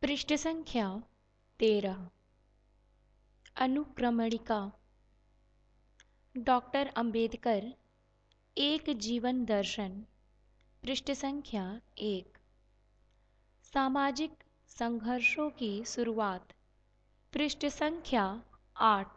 पृष्ठ संख्या 13। अनुक्रमणिका। डॉक्टर अंबेडकर एक जीवन दर्शन। पृष्ठ संख्या 1। सामाजिक संघर्षों की शुरुआत। पृष्ठ संख्या 8।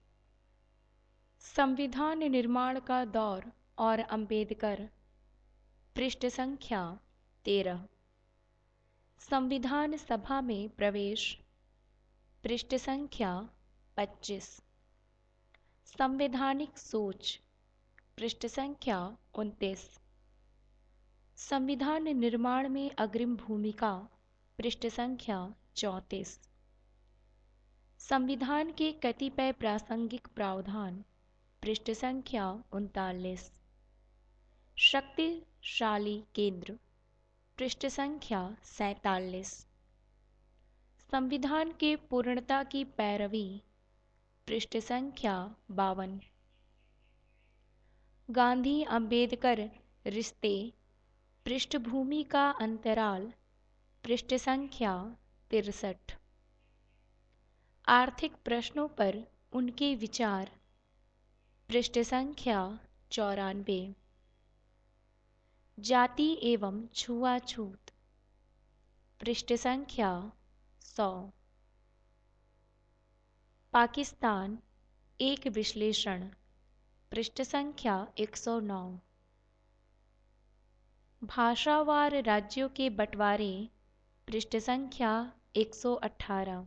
संविधान निर्माण का दौर और अंबेडकर। पृष्ठ संख्या 13। संविधान सभा में प्रवेश। पृष्ठ संख्या 25। संवैधानिक सोच। पृष्ठ संख्या 29। संविधान निर्माण में अग्रिम भूमिका। पृष्ठ संख्या 34। संविधान के कतिपय प्रासंगिक प्रावधान। पृष्ठ संख्या 39। शक्तिशाली केंद्र। पृष्ठ संख्या 47। संविधान के पूर्णता की पैरवी। पृष्ठ संख्या 52। गांधी अंबेडकर रिश्ते। पृष्ठभूमि का अंतराल। पृष्ठ संख्या 63। आर्थिक प्रश्नों पर उनके विचार। पृष्ठ संख्या 94। जाति एवं छुआछूत। पृष्ठ संख्या 100। पाकिस्तान एक विश्लेषण। पृष्ठ संख्या 109। भाषावार राज्यों के बंटवारे। पृष्ठ संख्या 118।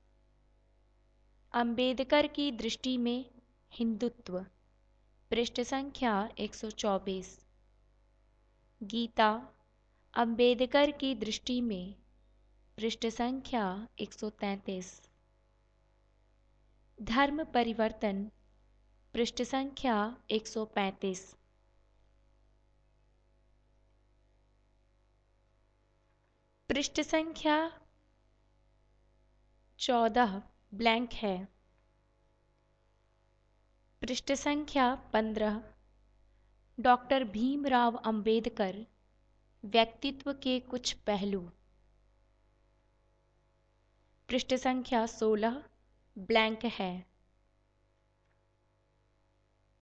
अंबेडकर की दृष्टि में हिंदुत्व। पृष्ठ संख्या 124। गीता अंबेडकर की दृष्टि में। पृष्ठ संख्या 133। धर्म परिवर्तन। पृष्ठ संख्या 135। पृष्ठ संख्या 14 ब्लैंक है। पृष्ठ संख्या 15। डॉक्टर भीमराव अंबेडकर व्यक्तित्व के कुछ पहलू। पृष्ठ संख्या 16 ब्लैंक है।